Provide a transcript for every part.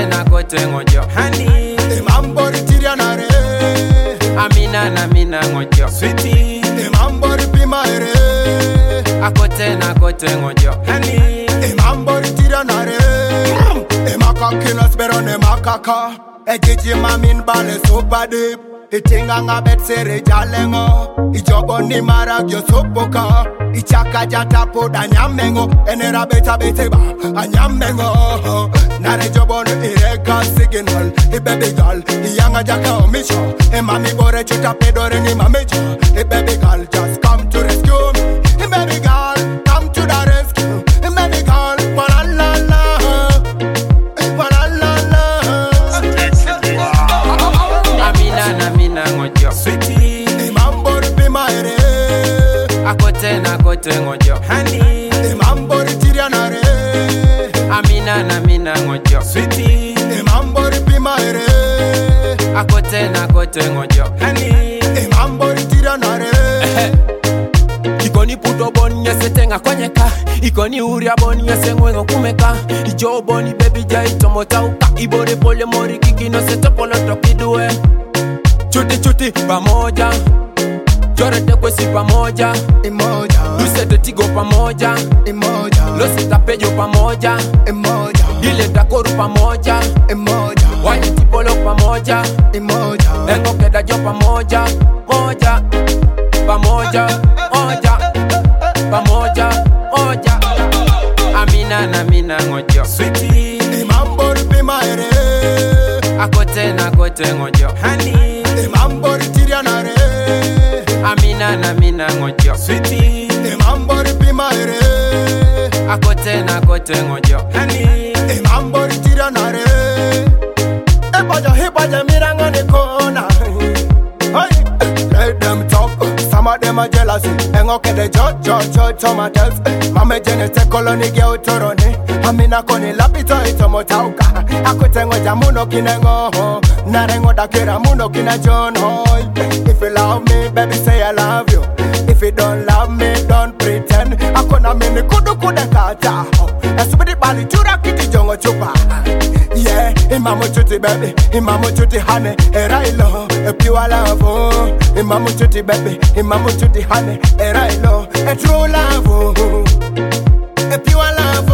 na kote ngojo honey Mambo ritirianare Amina na mina ngojo Sweetie Mambo ripimaere Akote na kote ngojo honey Mambo ritirianare Makakina sperone makaka Ejiji mamin bale super deep Itinga nga bet sere jalengo Ijobo ni maragyo sopoka Ichaka jata poda nyamengo Enera beta bete ba anyamengo Nare jobo no ireka signal baby girl Iyanga jaka omisho Mami bore chuta pedore ni mamejo baby girl just come to rescue me baby girl come to the rescue baby girl wala la la wala la la Amina na mina ngojo Sweetie Mambo ripimaere Akote na kote ngojo honey Mambo ritirianare Amina na mina ngojo Sweetie Mambo ripimaere Akote na kote ngojo honey Mambo ritirianare Ikoni puto boni yese tenga konyeka Ikoni uria boni yese ngwengo kumeka Ijo boni baby jai tomota uka Ibore pole mori kiki no se topolo tokidue Chuti chuti pamoja Jorete kwesi pamoja Emoja Lusete tigo pamoja Emoja Losita pejo pamoja Emoja Dile takoru pamoja Emoja Wani tipolo pamoja Emoja Engo keda jo pamoja Moja Pamoja Moja Pamoja Moja Amina na mina ngojo Sweetie Mambo ripimaere Akote na kote ngojo honey Mambo ritirianare Amina na mina ngojo Sweetie Mambo ripimaere Akote na kote ngojo honey Mambo ritirianare Ebaja hibaja miranga ni kona Hey, let them talk. Some of them are jealous. Engo ke de jo tomatoes. Mame jene te koloni ge utoroni. Amina koni lapito itomotauka. Akutengo jamuno kinengo. Narengo dakira muno kina John Hoy. If you love me, baby say I love you. If you don't love me, don't pretend. Akona mini kudu kudekata. Esubidi bali chura kiti jongo chupa. Yeah, imamu chuti baby, imamu chuti honey, erailo, a pure love. Imamu chuti baby, imamu chuti honey, erailo, a true love. A pure love.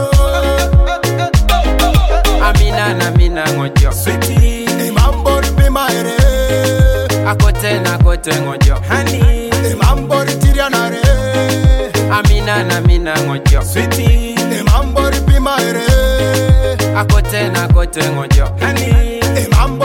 Amina na mina ngojo Sweetie, imambo ripimaere. Akote na kote ngojo honey Imambo ritirianare. Amina na mina ngojo Sweetie, imambo ripimaere. Akote na kote ngojo honey Imambo